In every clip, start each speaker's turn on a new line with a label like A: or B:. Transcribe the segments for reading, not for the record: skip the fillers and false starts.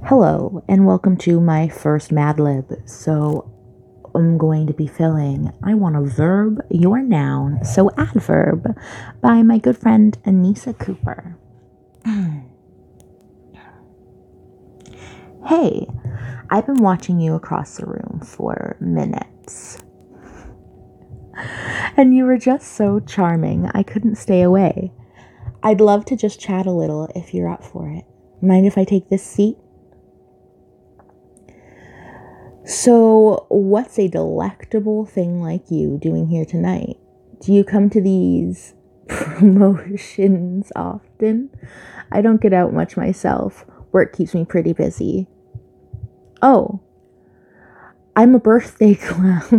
A: Hello, and welcome to my first Mad Lib. So, I'm going to be filling I Want a Verb, Your Noun, So Adverb by my good friend Anissa Cooper. Hey, I've been watching you across the room for minutes. And you were just so charming, I couldn't stay away. I'd love to just chat a little if you're up for it. Mind if I take this seat? So, what's a delectable thing like you doing here tonight? Do you come to these promotions often? I don't get out much myself. Work keeps me pretty busy. Oh, I'm a birthday clown.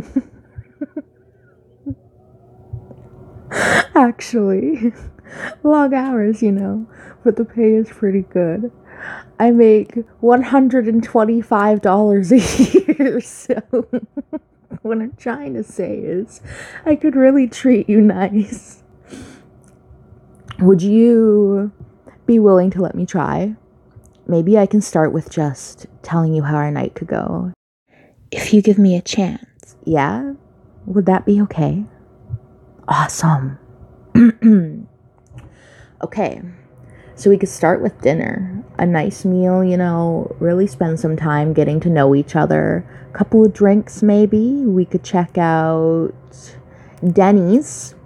A: Actually, long hours, but the pay is pretty good. I make $125 a year, so what I'm trying to say is I could really treat you nice. Would you be willing to let me try? Maybe I can start with just telling you how our night could go. If you give me a chance, yeah? Would that be okay? Awesome. Okay. So we could start with dinner. A nice meal, really spend some time getting to know each other. A couple of drinks, maybe. We could check out Denny's.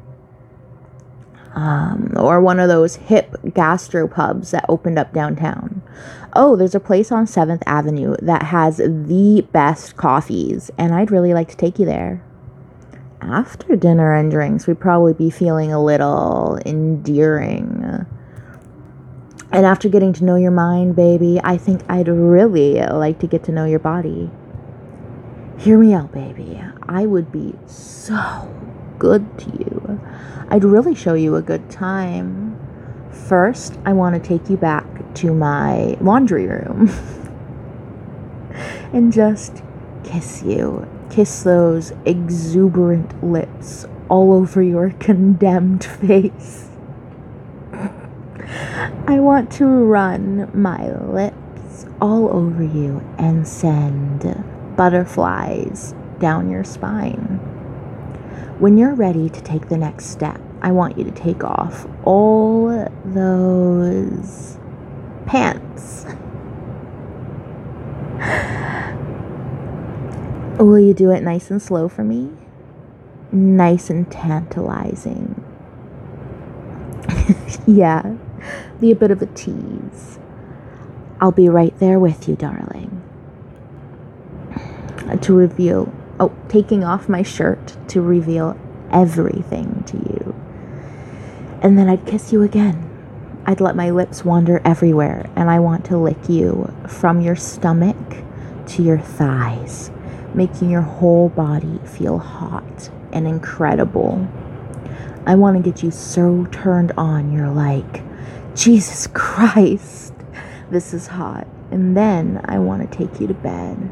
A: Or one of those hip gastropubs that opened up downtown. Oh, there's a place on 7th Avenue that has the best coffees, and I'd really like to take you there. After dinner and drinks, we'd probably be feeling a little endearing. And after getting to know your mind, baby, I think I'd really like to get to know your body. Hear me out, baby. I would be so good to you. I'd really show you a good time. First, I want to take you back to my laundry room and just kiss you. Kiss those exuberant lips all over your condemned face. I want to run my lips all over you and send butterflies down your spine. When you're ready to take the next step, I want you to take off all those pants. Will you do it nice and slow for me? Nice and tantalizing. Yeah, be a bit of a tease. I'll be right there with you, darling. Taking off my shirt to reveal everything to you. And then I'd kiss you again. I'd let my lips wander everywhere, and I want to lick you from your stomach to your thighs, making your whole body feel hot and incredible. I want to get you so turned on, you're like, Jesus Christ, this is hot. And then I want to take you to bed.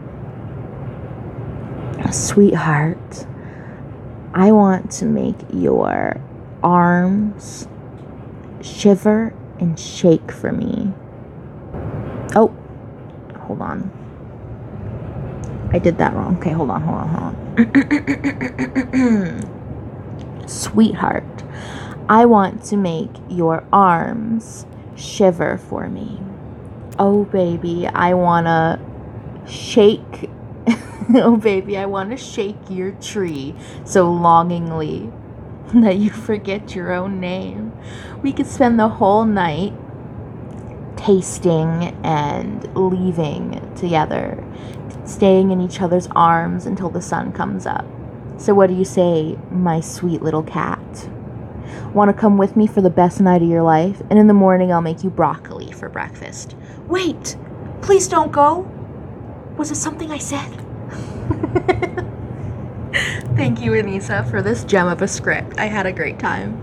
A: Sweetheart, I want to make your arms shiver and shake for me. Oh, hold on. I did that wrong. Okay, hold on. Sweetheart, I want to make your arms shiver for me. Oh, baby, I want to shake. Oh, baby, I want to shake your tree so longingly that you forget your own name. We could spend the whole night tasting and leaving together, staying in each other's arms until the sun comes up. So what do you say, my sweet little cat? Want to come with me for the best night of your life? And in the morning, I'll make you broccoli for breakfast. Wait, please don't go. Was it something I said? Thank you, Anissa, for this gem of a script. I had a great time.